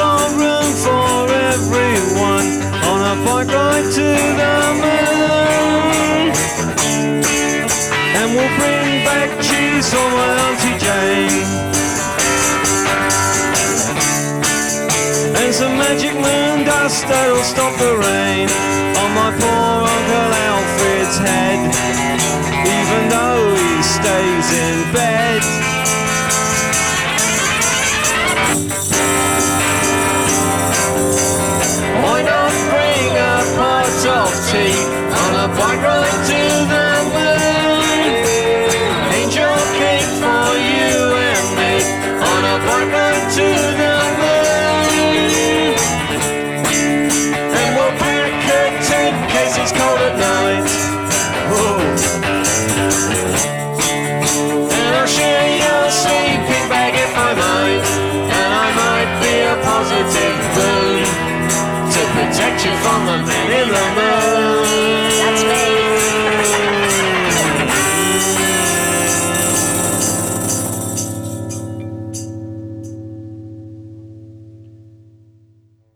got room for everyone on a bike ride to the moon. And we'll bring back cheese for my Auntie Jane, and some magic moon dust that'll stop the rain on my poor Uncle Alfred's head, even though he stays in bed. Why not bring a pot of tea on a bike ride to the moon? Angel cake for you and me on a bike ride to the moon. And we'll pack a tent in case it's cold at night. Whoa. And I'll share your sleeping bag if I might, and I might be a positive boon to protect you from the man.